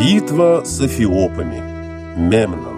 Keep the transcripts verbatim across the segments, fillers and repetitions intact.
Битва с эфиопами. Мемнон.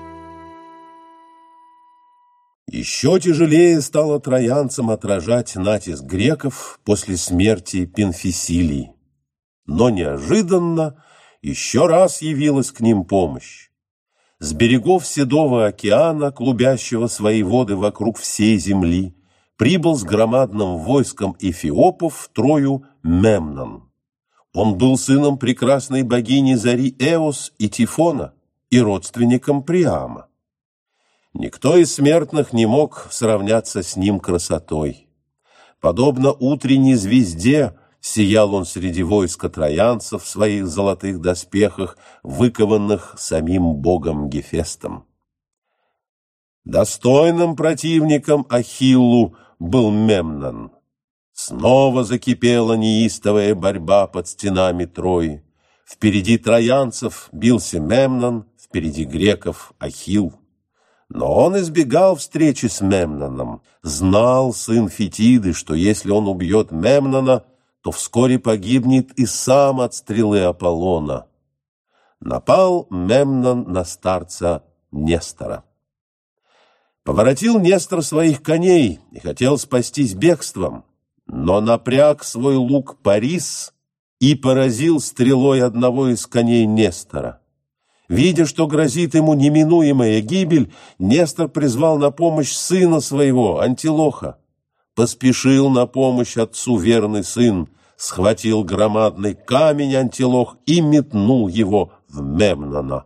Еще тяжелее стало троянцам отражать натиск греков после смерти Пенфисилии. Но неожиданно еще раз явилась к ним помощь. С берегов Седого океана, клубящего свои воды вокруг всей земли, прибыл с громадным войском эфиопов в Трою Мемнон. Он был сыном прекрасной богини зари Эос и Тифона и родственником Приама. Никто из смертных не мог сравняться с ним красотой. Подобно утренней звезде сиял он среди войска троянцев в своих золотых доспехах, выкованных самим богом Гефестом. Достойным противником Ахиллу был Мемнон. Снова закипела неистовая борьба под стенами Трои. Впереди троянцев бился Мемнон, впереди греков Ахилл. Но он избегал встречи с Мемноном. Знал сын Фетиды, что если он убьет Мемнона, то вскоре погибнет и сам от стрелы Аполлона. Напал Мемнон на старца Нестора. Поворотил Нестор своих коней и хотел спастись бегством, но напряг свой лук Парис и поразил стрелой одного из коней Нестора. Видя, что грозит ему неминуемая гибель, Нестор призвал на помощь сына своего, Антилоха. Поспешил на помощь отцу верный сын, схватил громадный камень Антилох и метнул его в Мемнона.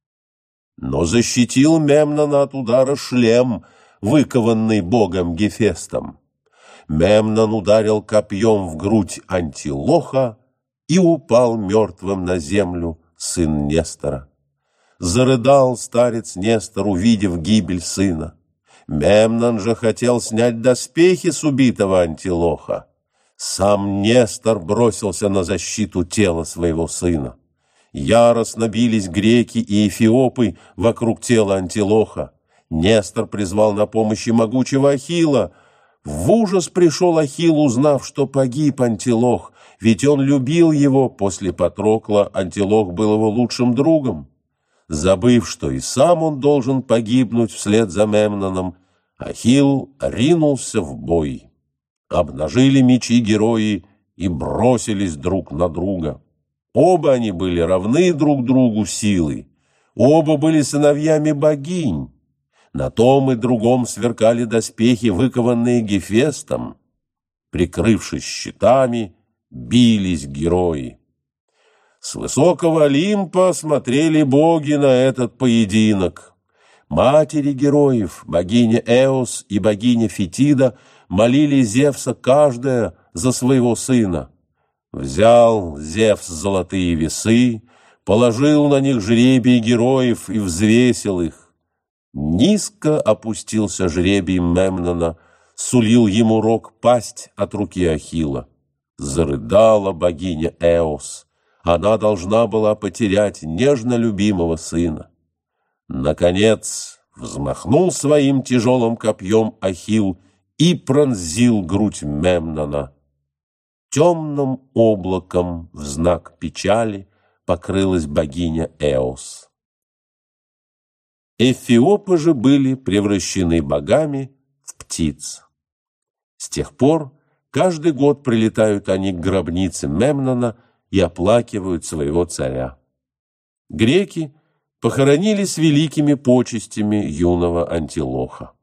Но защитил Мемнона от удара шлем, выкованный богом Гефестом. Мемнон ударил копьем в грудь Антилоха, и упал мертвым на землю сын Нестора. Зарыдал старец Нестор, увидев гибель сына. Мемнон же хотел снять доспехи с убитого Антилоха. Сам Нестор бросился на защиту тела своего сына. Яростно бились греки и эфиопы вокруг тела Антилоха. Нестор призвал на помощь и могучего Ахилла. В ужас пришел Ахилл, узнав, что погиб Антилох, ведь он любил его. После Патрокла Антилох был его лучшим другом. Забыв, что и сам он должен погибнуть вслед за Мемноном, Ахилл ринулся в бой. Обнажили мечи герои и бросились друг на друга. Оба они были равны друг другу силой, оба были сыновьями богинь. На том и другом сверкали доспехи, выкованные Гефестом. Прикрывшись щитами, бились герои. С высокого Олимпа смотрели боги на этот поединок. Матери героев, богиня Эос и богиня Фетида, молили Зевса каждая за своего сына. Взял Зевс золотые весы, положил на них жребий героев и взвесил их. Низко опустился жребий Мемнона, сулил ему рог пасть от руки Ахилла. Зарыдала богиня Эос. Она должна была потерять нежно любимого сына. Наконец взмахнул своим тяжелым копьем Ахилл и пронзил грудь Мемнона. Темным облаком в знак печали покрылась богиня Эос. Эфиопы же были превращены богами в птиц. С тех пор каждый год прилетают они к гробнице Мемнона и оплакивают своего царя. Греки похоронили с великими почестями юного Антилоха.